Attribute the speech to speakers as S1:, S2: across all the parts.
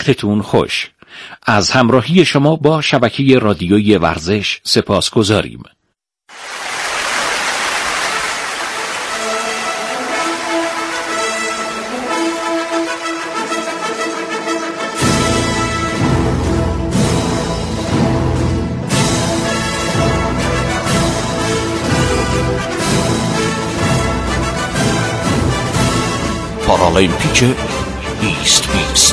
S1: وقتتون خوش. از همراهی شما با شبکه رادیویی ورزش سپاسگزاریم. پارالیمپیک 2020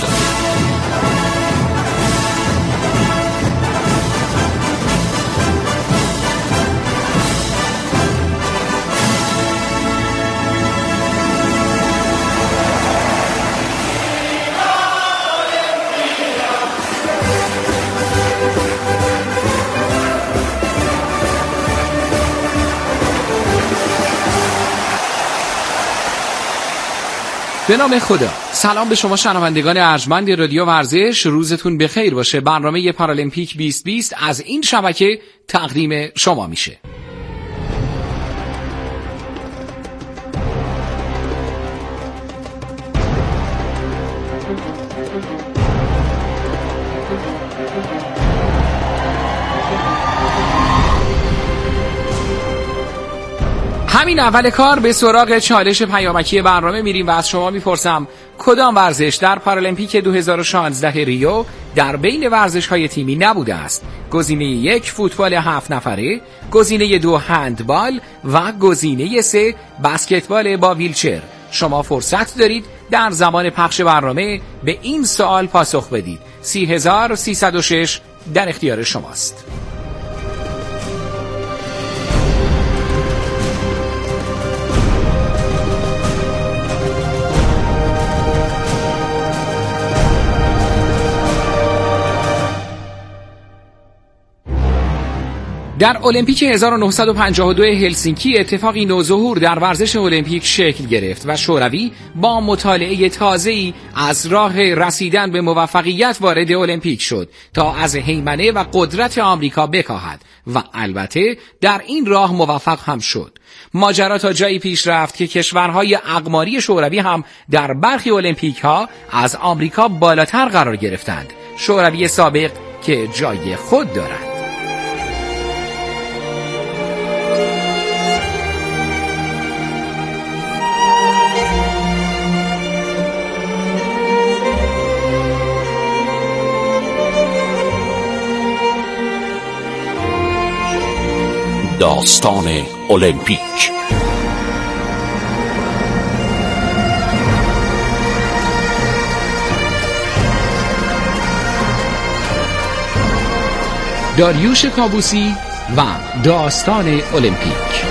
S2: به نام خدا. سلام به شما شنوندگان ارجمند رادیو ورزش، روزتون بخیر باشه. برنامه پارالیمپیک 2020 از این شبکه تقدیم شما میشه. همین اول کار به سراغ چالش پیامکی برنامه میریم و از شما میپرسم کدام ورزش در پارالیمپیک 2016 ریو در بین ورزش‌های تیمی نبوده است؟ گزینه 1 فوتبال 7 نفره، گزینه 2 هندبال و گزینه 3 بسکتبال با ویلچر. شما فرصت دارید در زمان پخش برنامه به این سوال پاسخ بدید. 30306 در اختیار شماست. در المپیک 1952 هلسینکی اتفاقی نوظهور در ورزش المپیک شکل گرفت و شوروی با مطالعه تازه‌ای از راه رسیدن به موفقیت وارد المپیک شد تا از هیمنه و قدرت آمریکا بکاهد و البته در این راه موفق هم شد. ماجرا تا جایی پیش رفت که کشورهای اقماری شوروی هم در برخی المپیک ها از آمریکا بالاتر قرار گرفتند. شوروی سابق که جای خود دارد.
S1: داستان المپیک.
S2: داریوش کابوسی و داستان المپیک.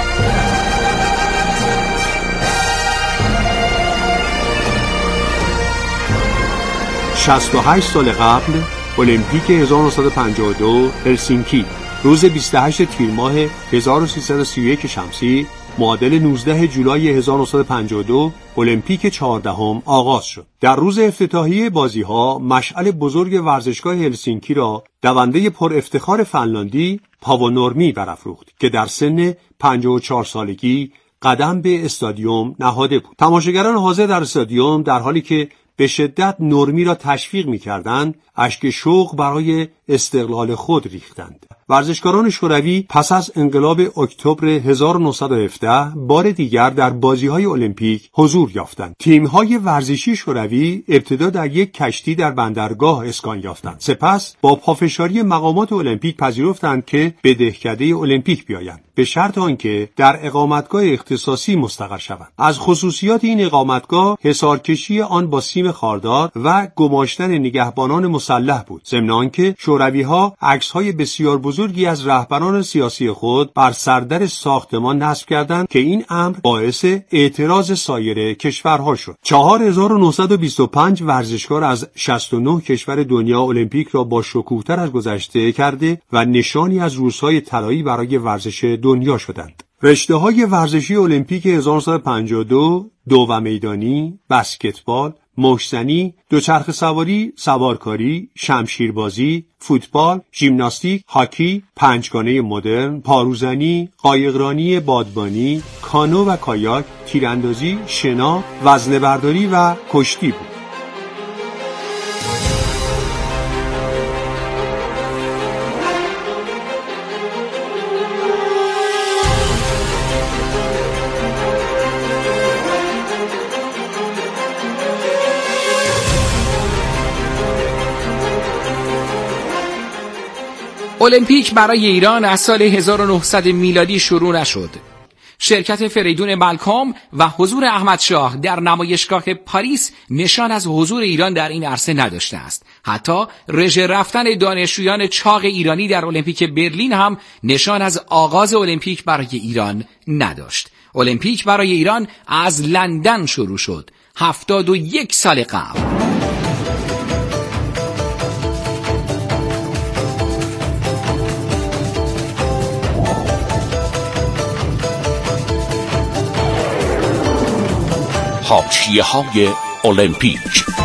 S3: 68 سال قبل المپیک 1952 هلسینکی، روز 28 تیر ماه 1331 شمسی معادل 19 جولای 1952 المپیک 14 آغاز شد. در روز افتتاحیه بازی‌ها مشعل بزرگ ورزشگاه هلسینکی را دونده پر افتخار فنلاندی پاو نورمی برافروخت که در سن 54 سالگی قدم به استادیوم نهاده بود. تماشاگران حاضر در استادیوم در حالی که به شدت نورمی را تشویق می‌کردند، اشک شوق برای استقلال خود ریختند. ورزشکاران شوروی پس از انقلاب اکتبر 1917 بار دیگر در بازی‌های المپیک حضور یافتند. تیم‌های ورزشی شوروی ابتدا در یک کشتی در بندرگاه اسکان یافتند. سپس با پافشاری مقامات المپیک پذیرفتند که به دهکده المپیک بیایند، به شرط آنکه در اقامتگاه اختصاصی مستقر شوند. از خصوصیات این اقامتگاه حصارکشی آن با سیم خاردار و گماشتن نگهبانان مسلح بود. ضمن آنکه شوروی‌ها عکس‌های بسیار بزرگی از رهبران سیاسی خود بر سردر ساختمان نصب کردند که این امر باعث اعتراض سایر کشورها شد. 4925 ورزشکار از 69 کشور دنیا المپیک را با شکوه‌تر از گذشته کرده و نشانی از روزهای طلایی برای ورزش دنیا شدند. رشته‌های ورزشی المپیک 1952 دو میدانی، بسکتبال، مشت‌زنی، دوچرخه سواری، سوارکاری، شمشیربازی، فوتبال، ژیمناستیک، هاکی، پنجگانه مدرن، پاروزنی، قایقرانی بادبانی، کانو و کایاک، تیراندازی، شنا، وزنه‌برداری و کشتی بود.
S2: المپیک برای ایران از سال 1900 میلادی شروع نشد. شرکت فریدون مالکوم و حضور احمدشاه در نمایشگاه پاریس نشان از حضور ایران در این عرصه نداشته است. حتی رژه رفتن دانشجویان چاق ایرانی در المپیک برلین هم نشان از آغاز المپیک برای ایران نداشت. المپیک برای ایران از لندن شروع شد 71 سال قبل.
S1: حاشیه‌های المپیک.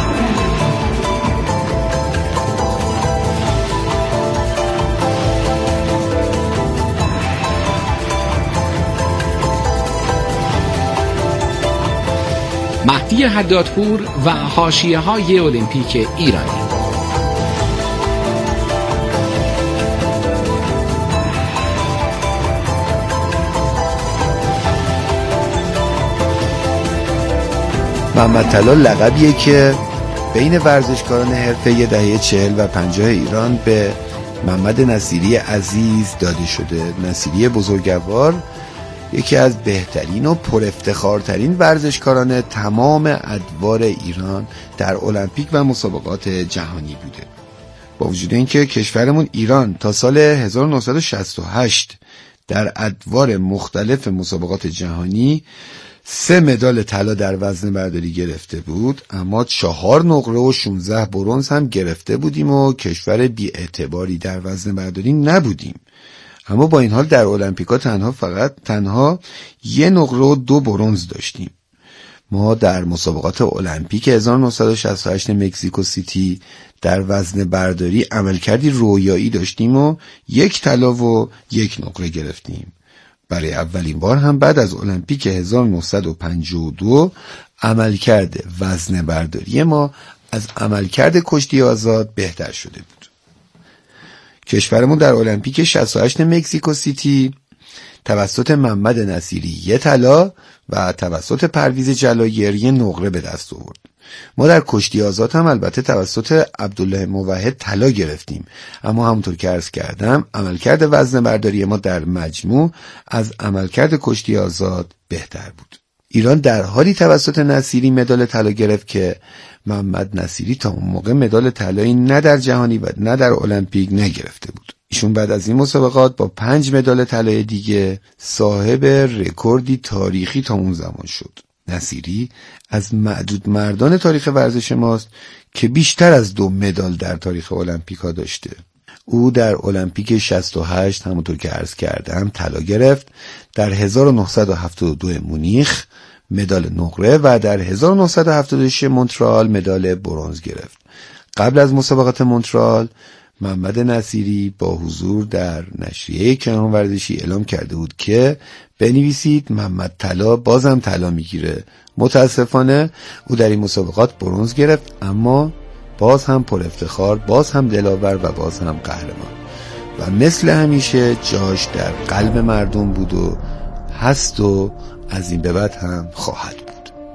S2: مهدی حدادپور و حاشیه‌های المپیک ایرانی.
S4: محمد طلا لقبیه که بین ورزشکاران حرفه‌ای دهه 40 و 50 ایران به محمد نصیری عزیز داده شده. نصیری بزرگوار یکی از بهترین و پرافتخارترین ورزشکاران تمام ادوار ایران در المپیک و مسابقات جهانی بوده. با وجود اینکه کشورمون ایران تا سال 1968 در ادوار مختلف مسابقات جهانی 3 مدال طلا در وزن برداری گرفته بود، اما 4 نقره و 16 برنز هم گرفته بودیم و کشور بی اعتباری در وزن برداری نبودیم. اما با این حال در المپیکا تنها 1 نقره و 2 برنز داشتیم. ما در مسابقات المپیک 1968 مکزیکو سیتی در وزن برداری عملکردی رویایی داشتیم و 1 طلا و 1 نقره گرفتیم. برای اولین بار هم بعد از المپیک 1952 عملکرد وزن برداری ما از عملکرد کشتی آزاد بهتر شده بود. کشورمون در المپیک 68 مکزیکو سیتی توسط محمد نصیری 1 طلا و توسط پرویز جلایر 1 نقره به دست آورد. ما در کشتی آزاد هم البته توسط عبدالله موحد طلا گرفتیم، اما همونطور که عرض کردم عملکرد وزن برداری ما در مجموع از عملکرد کشتی آزاد بهتر بود. ایران در حالی توسط نصیری مدال طلا گرفت که محمد نصیری تا اون موقع مدال طلایی نه در جهانی و نه در المپیک نگرفته بود. ایشون بعد از این مسابقات با 5 مدال طلای دیگه صاحب رکوردی تاریخی تا اون زمان شد. نصیری از معدود مردان تاریخ ورزش ماست که بیشتر از 2 مدال در تاریخ المپیکا داشته. او در المپیک 68 همونطور که عرض کردم طلا گرفت، در 1972 مونیخ مدال نقره و در 1976 مونترال مدال برنز گرفت. قبل از مسابقات مونترال محمد نصیری با حضور در نشریه کیهان ورزشی اعلام کرده بود که بنویسید محمد طلا بازم طلا میگیره. متاسفانه او در این مسابقات برنز گرفت، اما باز هم پر افتخار، باز هم دلاور و باز هم قهرمان و مثل همیشه جاش در قلب مردم بود و هست و از این به بعد هم خواهد بود.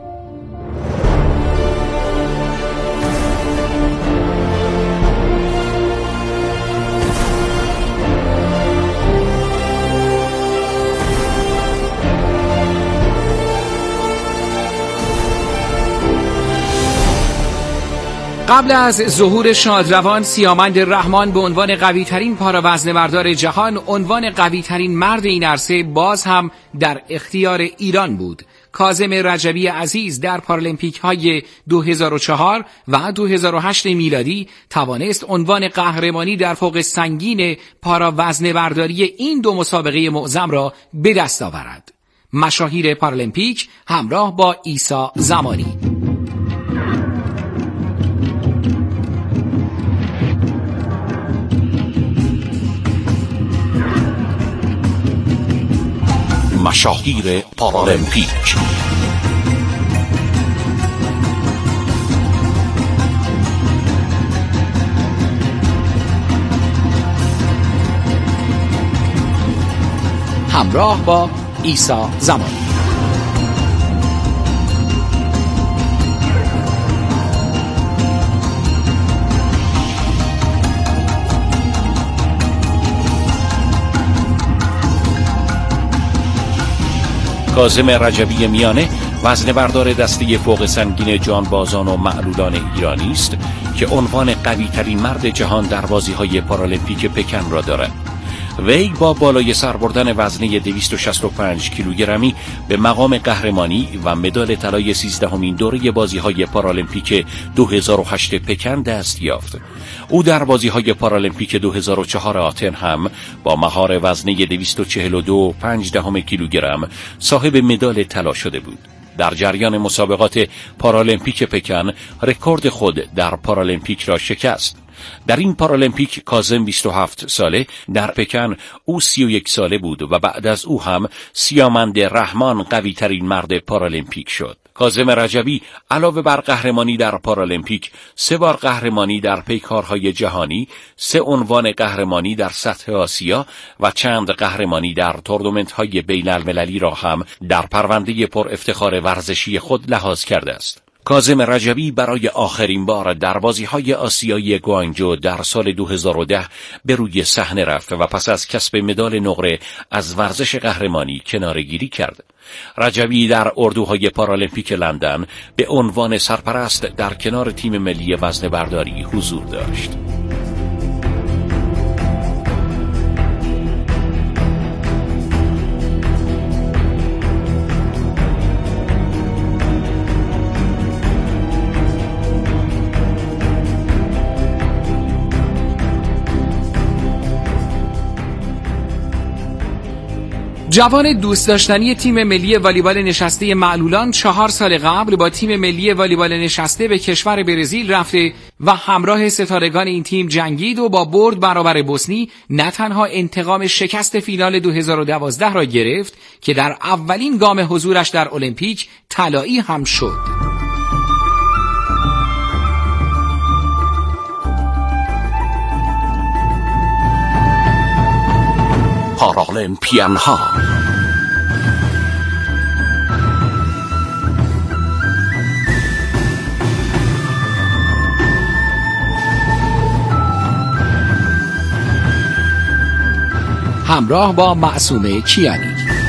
S2: قبل از ظهور شادروان سیامند رحمان به عنوان قوی ترین پاراوزنه‌بردار جهان، عنوان قوی ترین مرد این عرصه باز هم در اختیار ایران بود. کاظم رجبی عزیز در پارالمپیک های 2004 و 2008 میلادی توانست عنوان قهرمانی در فوق سنگین پاراوزنه‌برداری این 2 مسابقه معظم را به دست آورد. مشاهیر پارالمپیک همراه با عیسی زمانی.
S1: مشاهیر پارالمپیک.
S2: همراه با عیسی زمانی.
S1: کاظم رجبی میانه وزنه بردار دسته فوق سنگین جانبازان و معلولان ایرانی است که عنوان قوی ترین مرد جهان در بازی‌های پارالمپیک پکن را دارد. وی با بالای سر بردن وزنه 265 کیلوگرمی به مقام قهرمانی و مدال طلای 13مین دوره بازی‌های پارالمپیک 2008 پکن دست یافت. او در بازی‌های پارالمپیک 2004 آتن هم با مهار وزنه 242.5 کیلوگرم صاحب مدال طلا شده بود. در جریان مسابقات پارالمپیک پکن رکورد خود در پارالمپیک را شکست. در این پارالمپیک کاظم 27 ساله، در پکن او 31 ساله بود و بعد از او هم سیامند رحمان قوی ترین مرد پارالمپیک شد. کاظم رجبی علاوه بر قهرمانی در پارالمپیک 3 بار قهرمانی در پیکارهای جهانی، 3 عنوان قهرمانی در سطح آسیا و چند قهرمانی در تورنمنت‌های بین‌المللی را هم در پرونده پر افتخار ورزشی خود لحاظ کرده است. کاظم رجبی برای آخرین بار در بازی‌های آسیایی گوانجو در سال 2010 به روی صحنه رفت و پس از کسب مدال نقره از ورزش قهرمانی کناره‌گیری کرد. رجبی در اردوهای پارالمپیک لندن به عنوان سرپرست در کنار تیم ملی وزنه‌برداری حضور داشت.
S2: جوان دوست داشتنی تیم ملی والیبال نشسته معلولان 4 سال قبل با تیم ملی والیبال نشسته به کشور برزیل رفته و همراه ستارگان این تیم جنگید و با برد برابر بوسنی نه تنها انتقام شکست فینال 2012 را گرفت که در اولین گام حضورش در المپیک طلایی هم شد.
S1: پارالمپیان ها
S2: همراه با معصومه کیانی.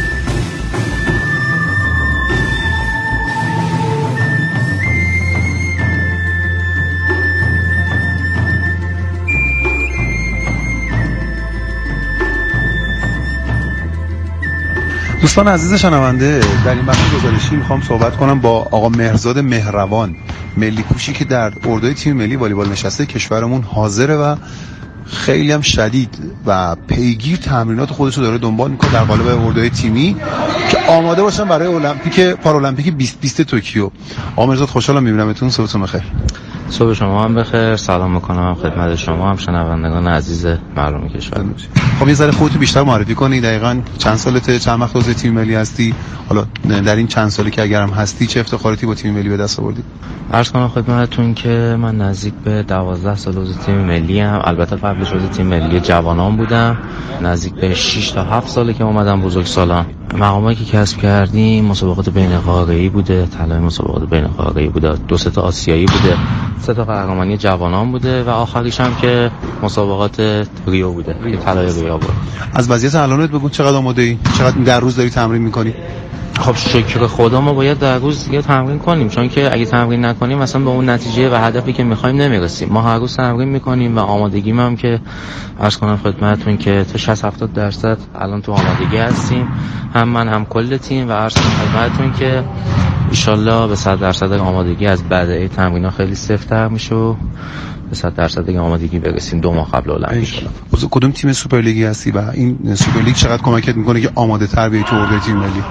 S5: دوستان عزیز شنونده، در این بخش گزارشی میخوام صحبت کنم با آقا مهرزاد مهروان، ملی کوشی که در اردوی تیم ملی والیبال نشسته کشورمون حاضره و خیلی هم شدید و پیگیر تمرینات خودش رو داره دنبال میکنه در قالب اردوی تیمی که آماده باشن برای المپیک پارالمپیک 2020 توکیو. آقا مهرزاد خوشحالم میبینمتون، صبحتون بخیر.
S6: صبح شما هم بخیر، سلام میکنم خدمت شما هم شنوندگان عزیز مردم کشور.
S5: خب یه ذره خودت بیشتر معرفی کنی، دقیقاً چند سالته، چند وقت عضو تیم ملی هستی، حالا در این چند سالی که اگرم هستی چه افتخاراتی با تیم ملی به دست آوردی؟
S6: عرض کنم خدمتتون که من نزدیک به 12 سال عضو تیم ملی ام، البته قبلش عضو تیم ملی جوانان بودم، نزدیک به 6 تا 7 ساله که اومدم بزرگسالان. مقامایی که کسب کردیم مسابقات بین قاره‌ای بوده، طلای مسابقات بین قاره‌ای بوده، 2 تا آسیایی بوده، 3 تا قهرمانی جوانان بوده و آخریش هم که مسابقات ریو بوده که طلای ریو بود.
S5: از وضعیت الانت بگو، چقدر آماده‌ای؟ چقدر در روز داری تمرین می‌کنی؟
S6: خب شکر خدا ما باید در روز یه تمرین کنیم، چون که اگه تمرین نکنیم مثلا به اون نتیجه و هدفی که می‌خوایم نمی‌رسیم. ما هر روز تمرین می‌کنیم و آمادگیم هم که عرض کنم خدمتتون که تا 60-70% الان تو آمادگی هستیم، هم من هم کل تیم، و عرض کنم خدمتتون که ان شاءالله به 100% آمادگی از بعد تمرین‌ها خیلی سفت‌تر میشه و به 100% آمادگی برسیم 2 ماه قبل المپیک.
S5: عضو کدوم تیم سوپرلیگی هستی و این سوپرلیگ چقدر کمکت می‌کنه که آماده‌تر بیای تو اردوی تیم ملی؟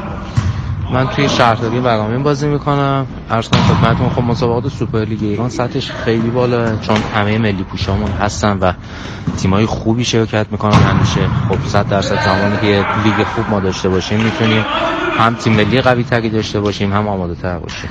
S6: من توی شهرداری برامین بازی میکنم. عرض کنم خدمتتون خب مسابقات سوپرلیگ ایران سطحش خیلی بالاه، چون همه ملی پوشامون هستن و تیمای خوبی شرکت میکنن همیشه. خب 100% زمانی که لیگ خوب ما داشته باشیم میتونیم هم تیم ملی قوی تری داشته باشیم هم آماده تر باشیم.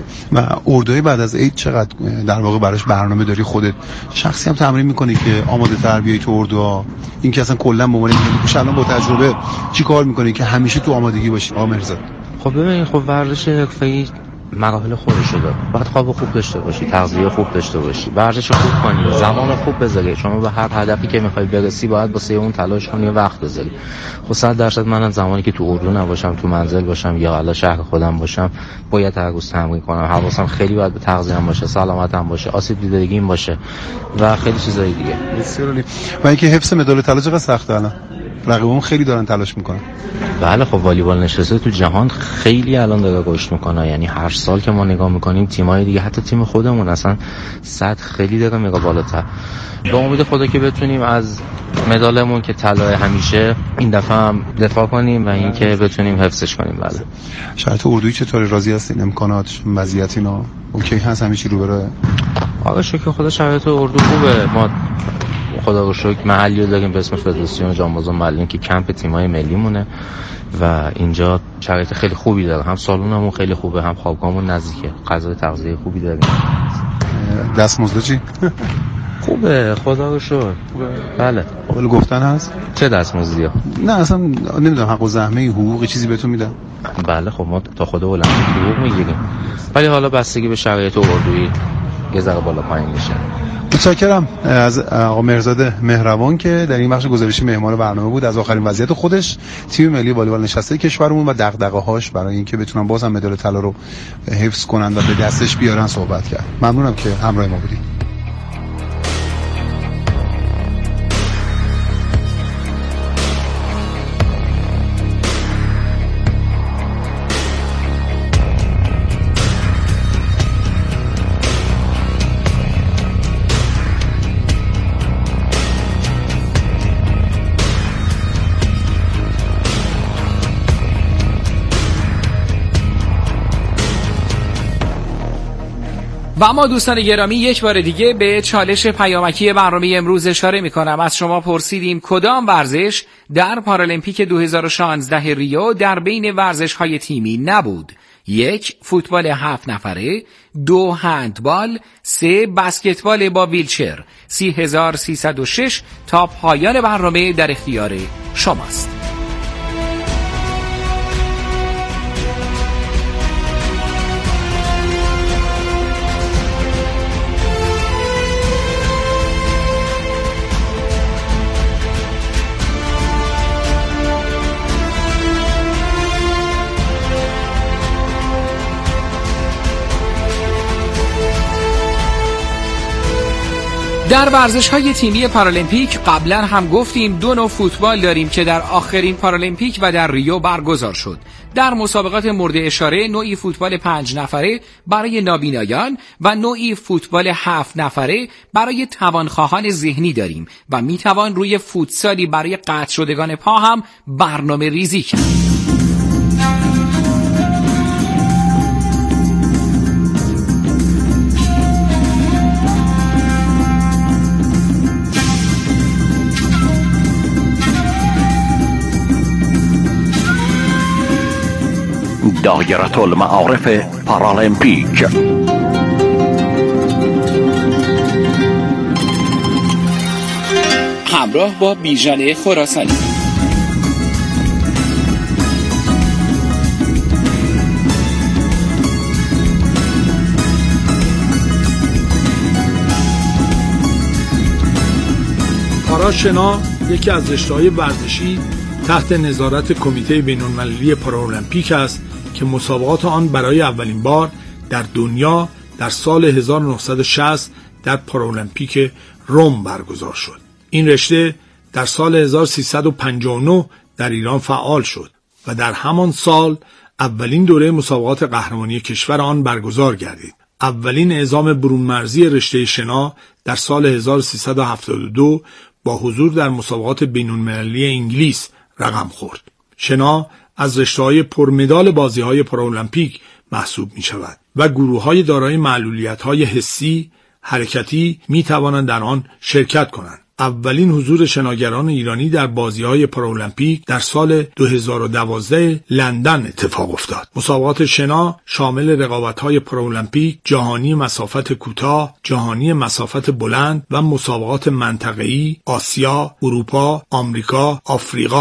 S5: و اردوی بعد از عید چقدر در واقع براش برنامه داری؟ خودت شخصی هم تمرین میکنی که آماده تر بیای تو اردوها؟ این که اصلا کلا به عنوان ملی پوش الان با تجربه چی کار میکنی که همیشه تو آمادگی باشی آقا مهرزاد؟
S6: خب ببینید، خب ورزش حرفه‌ای مراحل خودشو داره. باید خواب خوب داشته باشی، تغذیه خوب داشته باشی، ورزش خوب کنی، زمان خوب بذاری. شما به هر هدفی که میخوای برسی باید واسه اون تلاش کنی و وقت بذاری. خب 100% من زمانی که تو اردو نباشم، تو منزل باشم یا حالا شهر خودم باشم، باید هر روز تمرین کنم. حواسم خیلی باید به تغذیه‌ام باشه، سلامتم باشه، آسیب دیدگیم باشه و خیلی چیزای دیگه.
S5: بسیار عالی. و اینکه حفظ مدال طلا چقدر سخته الان؟ رقیبان خیلی دارن تلاش میکنن.
S6: بله خب والیبال نشسته تو جهان خیلی الان داره رشد میکنه. یعنی هر سال که ما نگاه میکنیم تیمای دیگه، حتی تیم خودمون اصلا سطح خیلی داره میره بالاتر. به امید خدا که بتونیم از مدالمون که طلا همیشه این دفعه هم دفاع کنیم و اینکه بتونیم حفظش کنیم. بله.
S5: شرایط اردویی چطوری؟ راضی هستین؟ امکانات، وضعیت اینا اوکی هست؟ همه چی رو بره؟
S6: آقا شکر خدا شرایط اردو خوبه. ما خدا رو شکر محلی رو داریم به اسم فدراسیون جانبازان ملی که کمپ تیمای ملی مونه و اینجا شرایط خیلی خوبی داره. هم سالونمون خیلی خوبه، هم خوابگاهمون نزدیکه، غذای تغذیه خوبی داریم.
S5: دستمزد چی؟
S6: خوبه خدا رو شکر. بله.
S5: قابل گفتن هست؟
S6: چه دستمزدیه؟
S5: نه اصلا نمیدونم، حق و زحمه، حقوقی چیزی بهتون میدن؟
S6: بله خب ما تا خود المپیک حقوق میگیریم، ولی حالا بستگی به شرایط اردویی یه ذره بالا پایین میشه.
S5: متشکرم از آقا مهرزاد مهربان که در این بخش گزارشی مهمان برنامه بود. از آخرین وضعیت خودش، تیم ملی والیبال نشسته کشورمون و دغدغه‌هاش برای اینکه بتونن بازم مدال طلا رو حفظ کنن و به دستش بیارن صحبت کرد. ممنونم که همراه ما بودید.
S2: و اما دوستان گرامی یک بار دیگه به چالش پیامکی برنامه امروز اشاره میکنم. از شما پرسیدیم کدام ورزش در پارالمپیک 2016 ریو در بین ورزش‌های تیمی نبود؟ 1. فوتبال 7 نفره، 2. هندبال، 3. بسکتبال با ویلچر. 3306 تا پایان برنامه در اختیار شماست. در ورزش‌های تیمی پارالمپیک قبلا هم گفتیم 2 نوع فوتبال داریم که در آخرین پارالمپیک و در ریو برگزار شد. در مسابقات مورد اشاره نوعی فوتبال 5 نفره برای نابینایان و نوعی فوتبال 7 نفره برای توانخواهان ذهنی داریم و میتوان روی فوتسالی برای قطع شدگان پا هم برنامه ریزی کرد.
S1: دایره المعارف پارالمپیک.
S2: همراه با بیژن خراسانی.
S7: پاراشنا یکی از رشته‌های ورزشی تحت نظارت کمیته بین‌المللی پارالمپیک است که مسابقات آن برای اولین بار در دنیا در سال 1960 در پارالمپیک روم برگزار شد. این رشته در سال 1359 در ایران فعال شد و در همان سال اولین دوره مسابقات قهرمانی کشور آن برگزار گردید. اولین اعزام برونمرزی رشته شنا در سال 1372 با حضور در مسابقات بین‌المللی انگلیس رقم خورد. شنا از رشته‌های پرمدال بازی‌های پارالمپیک محسوب می‌شود و گروه‌های دارای معلولیت‌های حسی، حرکتی می‌توانند در آن شرکت کنند. اولین حضور شناگران ایرانی در بازی‌های پارالمپیک در سال 2012 لندن اتفاق افتاد. مسابقات شنا شامل رقابت‌های پارالمپیک، جهانی مسافت کوتاه، جهانی مسافت بلند و مسابقات منطقه‌ای آسیا، اروپا، آمریکا، آفریقا است.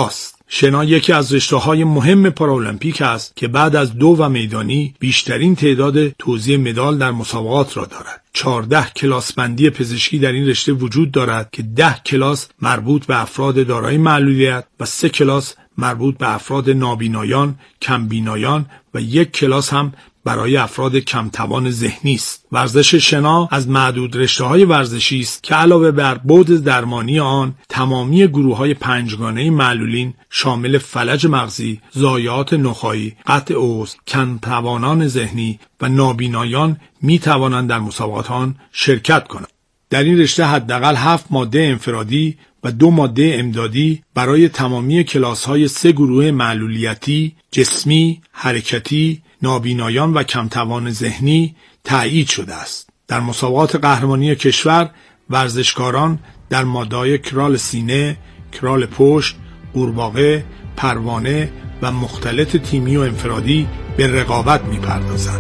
S7: شنا یکی از رشته‌های مهم پارالمپیک است که بعد از دو و میدانی بیشترین تعداد توزیع مدال در مسابقات را دارد. 14 کلاس بندی پزشکی در این رشته وجود دارد که 10 کلاس مربوط به افراد دارای معلولیت و 3 کلاس مربوط به افراد نابینایان، کمبینایان و 1 کلاس هم برای افراد کم توان ذهنی است. ورزش شنا از معدود رشته‌های ورزشی است که علاوه بر بعد درمانی آن، تمامی گروه‌های پنجگانه معلولین شامل فلج مغزی، ضایعات نخاعی، قطع عضو، کم توانان ذهنی و نابینایان می‌توانند در مسابقات آن شرکت کنند. در این رشته حداقل 7 ماده انفرادی و 2 ماده امدادی برای تمامی کلاس‌های 3 گروه معلولیتی، جسمی، حرکتی، نابینایان و کمتوان ذهنی تأیید شده است. در مسابقات قهرمانی کشور ورزشکاران در ماده‌های کرال سینه، کرال پشت، قورباغه، پروانه و مختلط تیمی و انفرادی به رقابت می‌پردازند.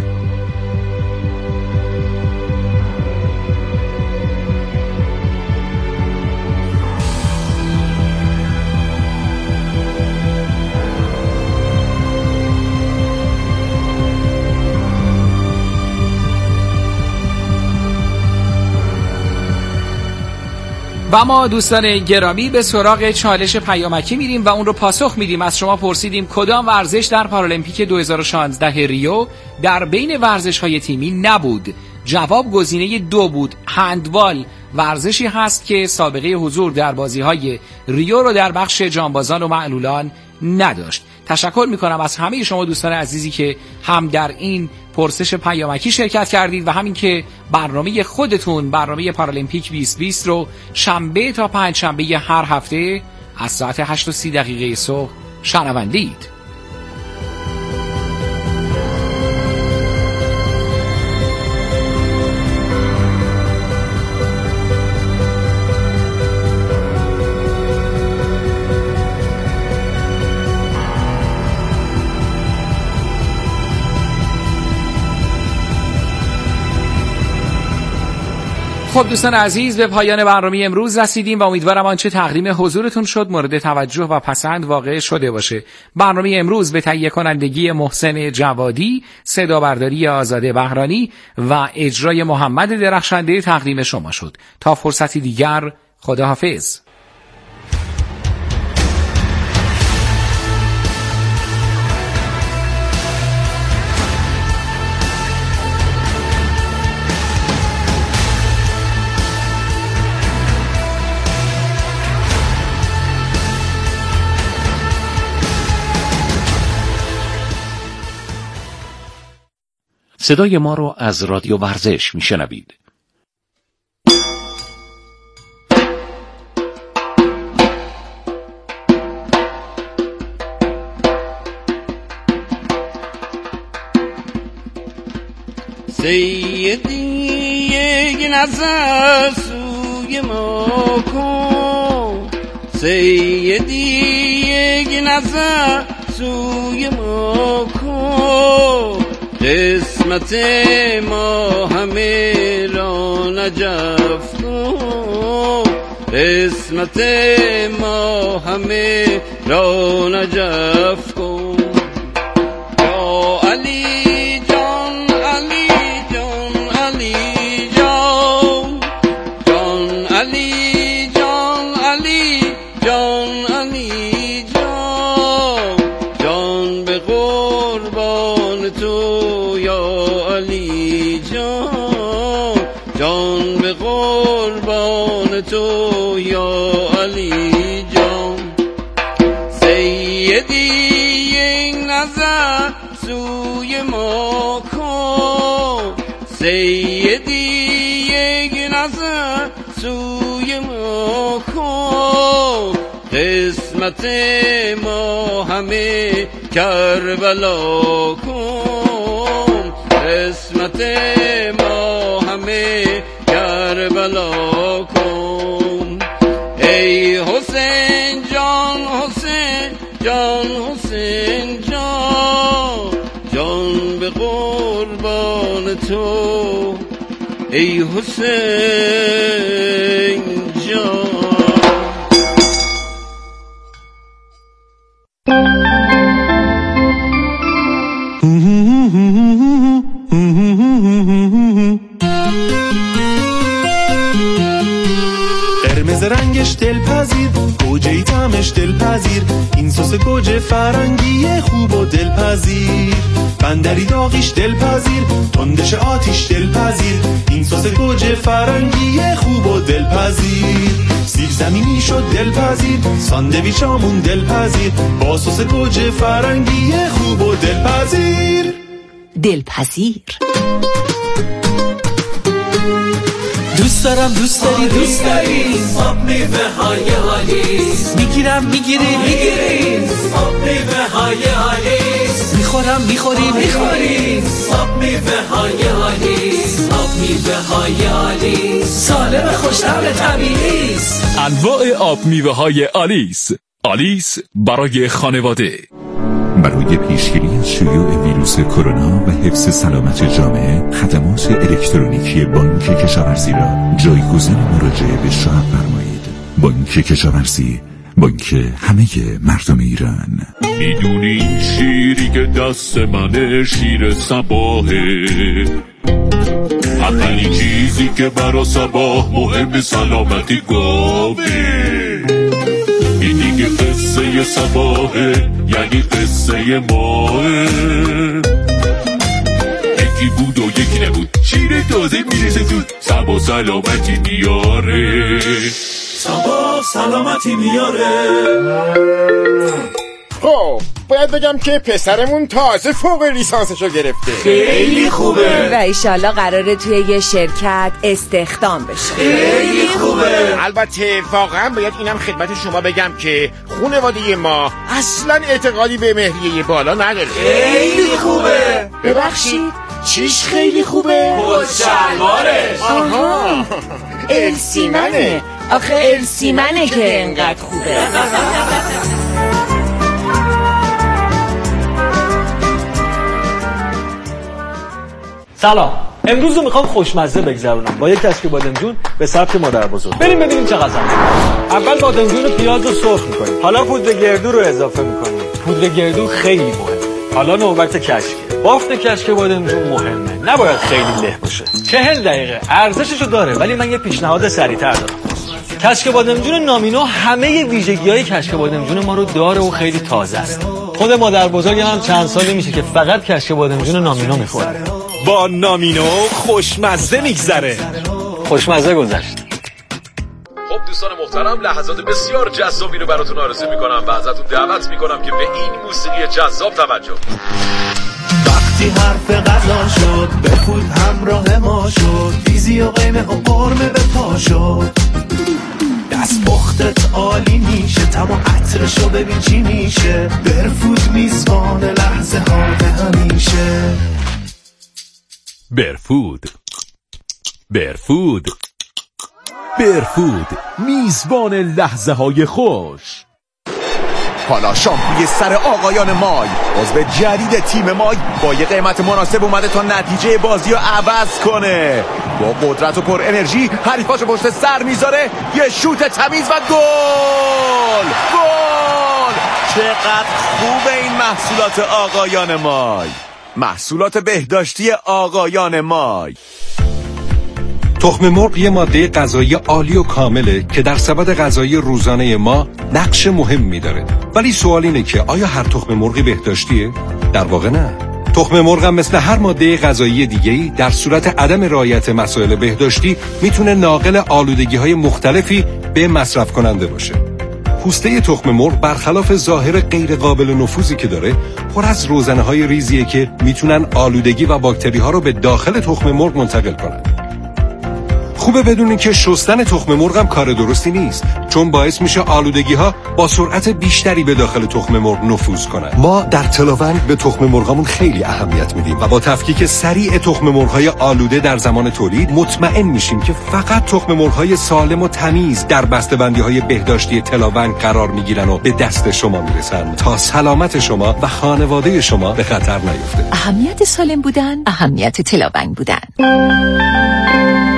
S2: و ما دوستان گرامی به سراغ چالش پیامکی میریم و اون رو پاسخ میدیم. از شما پرسیدیم کدام ورزش در پارالمپیک 2016 ریو در بین ورزش‌های تیمی نبود؟ جواب گزینه 2 بود. هندبال ورزشی هست که سابقه حضور در بازی‌های ریو رو در بخش جانبازان و معلولان نداشت. تشکر میکنم از همه شما دوستان عزیزی که هم در این پرسش پیامکی شرکت کردید و همین که برنامه خودتون، برنامه پارالمپیک 2020 رو شنبه تا پنجشنبه هر هفته از ساعت 8:30 صبح شنوندید. خب دوستان عزیز، به پایان برنامه امروز رسیدیم و امیدوارم آنچه تقدیم حضورتون شد مورد توجه و پسند واقع شده باشه. برنامه امروز به تهیه کنندگی محسن جوادی، صدا برداری آزاده بهرانی و اجرای محمد درخشنده تقدیم شما شد. تا فرصتی دیگر، خداحافظ.
S1: صدای ما رو از رادیو ورزش میشنوید.
S8: سیدی یک نظر سوی ما کن، سیدی یک نظر سوی ما کن، قسمت ما همه را نجف کن، قسمت ما همه را نجف کن. یا علی جان، علی جان، علی جان، جان علی جان، علی جان، علی جان، جان به قربان تو جان به قربان تو یا علی جان. سیدی یک نظر سوی ما کن، سیدی یک نظر سوی ما کن، قسمت ما همه کربلا کن، قسمت ما همه کربلا کن. ای حسین جان، حسین جان، حسین جان، جان به قربان تو ای حسین جان.
S9: قرمز رنگش دلپذیر، گوجه‌ای طعمش دلپذیر، این سس گوجه فرنگی خوب و دلپذیر. بندری داغیش دلپذیر، تندش آتیش دلپذیر، این سس گوجه فرنگی خوب و دلپذیر. سیب زمینی شد دلپذیر، ساندویچامون دلپذیر، با سس گوجه فرنگی خوب و دلپذیر.
S10: دلپذیر.
S9: دوست دارم دوست داری دوست داری آب میوه های آلیس، میگیرم میگیری میگیری آب میوه های آلیس، میخورم میخوری میخوری آب میوه های آلیس، آب میوه های آلیس سالم خوش‌طعم طبیعی است.
S11: انواع آب میوه های آلیس. آلیس برای خانواده.
S12: برای پیشگیری از شیوع ویروس کرونا و حفظ سلامت جامعه، خدمات الکترونیکی بانک کشاورزی را جایگزین مراجعه به شاه فرمایید. بانک کشاورزی، بانک همه مردم ایران.
S11: میدونی این شیری که دست منه شیر صباحه، اولین چیزی که برا صباح مهم سلامتی گاوه. این دیگه قصه صباحه، یعنی قصه ماه. یکی بود و یکی نبود، شیر تازه میرسه زود، صباح سلامتی میاره،
S9: صباح سلامتی میاره.
S13: خب باید بگم که پسرمون تازه فوق لیسانسشو گرفته.
S9: خیلی خوبه
S10: و ایشالله قراره توی یه شرکت استخدام بشه.
S9: خیلی خوبه.
S13: البته واقعا باید اینم خدمت شما بگم که خانواده ما اصلا اعتقادی به مهریه بالا نداره.
S9: خیلی خوبه.
S10: ببخشید
S13: چیش خیلی خوبه؟
S9: شلوارش.
S13: آها
S10: السیمنه. آخه السیمنه که انقدر خوبه.
S14: سلام. امروز رو میخوام خوشمزه بگذرونم با یک کشک بادمجون به سبک مادر بزرگ. بریم ببینیم چه غذا. اول بادمجون و پیاز رو سرخ میکنیم. حالا پودر گردو رو اضافه میکنیم. پودر گردو خیلی مهمه. حالا نوبت کشکه. بافت کشک بادمجون مهمه. نباید خیلی له باشه. 40 دقیقه ارزششو داره، ولی من یه پیشنهاد سریع‌تر دارم. کشک بادمجون نامینو همه ویژگی‌های کشک بادمجون ما رو داره و خیلی تازه است. خود مادر بزرگم هم چند سالی میشه که فقط کشک بادمجون نامینو میخوره.
S9: با نامینو خوشمزه میگذره.
S14: خوشمزه گذشت.
S11: خب دوستان محترم، لحظات بسیار جذابی رو براتون آرزو میکنم و ازتون دعوت میکنم که به این موسیقی جذاب توجه.
S9: وقتی حرف غذا شد به فود همراه ما شد، دیزی و قیمه و قرمه به پا شد. دست بختت عالی میشه، تمام عطرشو ببین چی میشه. برفود میزبان لحظه ها به همیشه.
S11: برفود برفود برفود، میزبان لحظه های خوش.
S15: حالا شامپوی سر آقایان مای، عضو جدید تیم مای، با یه قیمت مناسب اومده تا نتیجه بازی رو عوض کنه. با قدرت و پر انرژی حریفاشو پشت سر میذاره، یه شوت تمیز و گل. چقدر خوبه این محصولات آقایان مای، محصولات بهداشتی آقایان مای.
S16: تخم مرغ یه ماده غذایی عالی و کامله که در سبد غذایی روزانه ما نقش مهمی داره. ولی سوال اینه که آیا هر تخم مرغی بهداشتیه؟ در واقع نه. تخم مرغ هم مثل هر ماده غذایی دیگه‌ای در صورت عدم رعایت مسائل بهداشتی میتونه ناقل آلودگی‌های مختلفی به مصرف کننده باشه. پوسته تخم مرغ برخلاف ظاهر غیر قابل نفوذی که داره، پر از روزنه‌های ریزیه که میتونن آلودگی و باکتری‌ها رو به داخل تخم مرغ منتقل کنن. خوبه بدونین که شستن تخم مرغ هم کار درستی نیست، چون باعث میشه آلودگی‌ها با سرعت بیشتری به داخل تخم مرغ نفوذ کنن. ما در تلاوند به تخم مرغامون خیلی اهمیت میدیم و با تفکیک سریع تخم مرغ‌های آلوده در زمان تولید مطمئن میشیم که فقط تخم مرغ‌های سالم و تمیز در بسته‌بندی‌های بهداشتی تلاوند قرار میگیرن و به دست شما میرسن تا سلامت شما و خانواده شما به خطر نیفته.
S10: اهمیت سالم بودن، اهمیت تلاوند بودن.